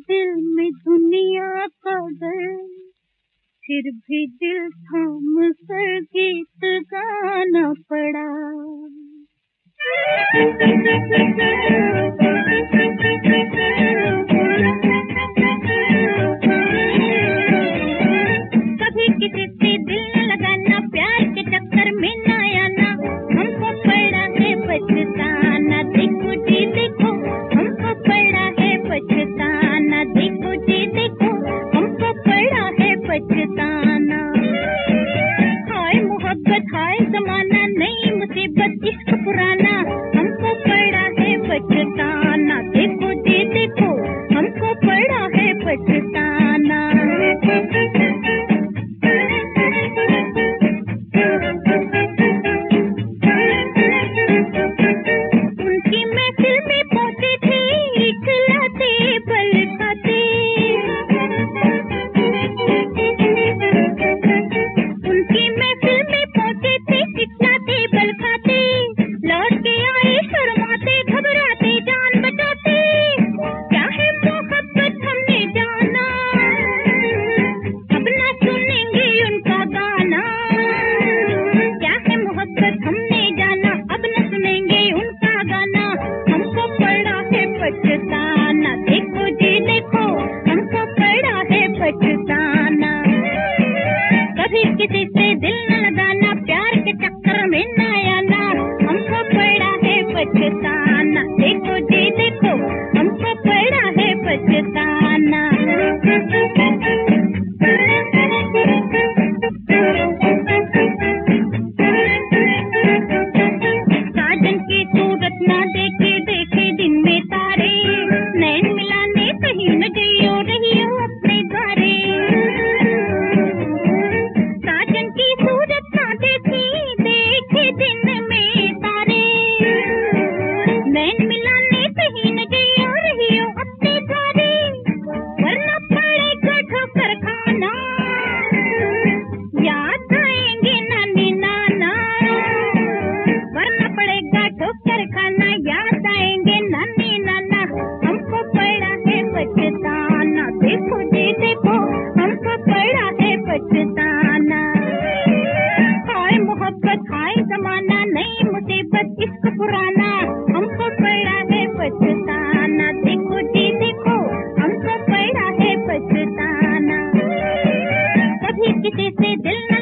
दिल में दुनिया का डर, फिर भी दिल थाम कर गीत गाना पड़ा। कभी किसी से दिल न लगाना, प्यार के चक्कर में न आना, हमको पड़ा है पछताना। देखो जी देखो हमको पड़ा है पछताना, देखो जी देखो हमको पड़ा है पछताना। हाय मोहब्बत हाय जमाना, नई मुसीबत इश्क पुराना, हमको पड़ा है पछताना। देखो जी देखो हमको पड़ा है पछताना। उनकी महफिल में पहुंचे थे, इखलाते पल खाते। उनकी महफिल में पहुंचे थे, इखलाते पल खाते। लौट के आए शर्माते घबराते जान बचाते। क्या है मोहब्बत हमने जाना, अब ना सुनेंगे उनका गाना। क्या है मोहब्बत हमने जाना, अब न सुनेंगे उनका गाना। हमको पड़ा है पछताना, देखो जी देखो हमको पड़ा है पछताना। कभी किसी से दिल न लगाना, प्यार के चक्कर में न आना, हमको पड़ा है पछताना। देखो जी देखो हमको पड़ा है पछताना। साजन की सूरत ना देखे देखे दिन में तारे, नैन मिलाने कहीं न जियो रहियो अपने द्वारे। साजन की सूरत ना देखे देखे दिन में तारे, नैन मिलाने कहीं न जियो रहियो अपने द्वारे। वरना पड़ेगा ठोकर खाना, याद आएंगे नानी नाना। वरना पड़ेगा ठोकर खाना, याद आएंगे नानी नाना। हमको पड़ा है पछताना, देखो जी देखो हमको पड़ा है पछताना। हाय मोहब्बत हाय जमाना, नई मुसीबत इश्क पुराना, हमको पड़ा है पछताना। देखो जी देखो हमको पड़ा है पछताना। कभी किसी से दिल न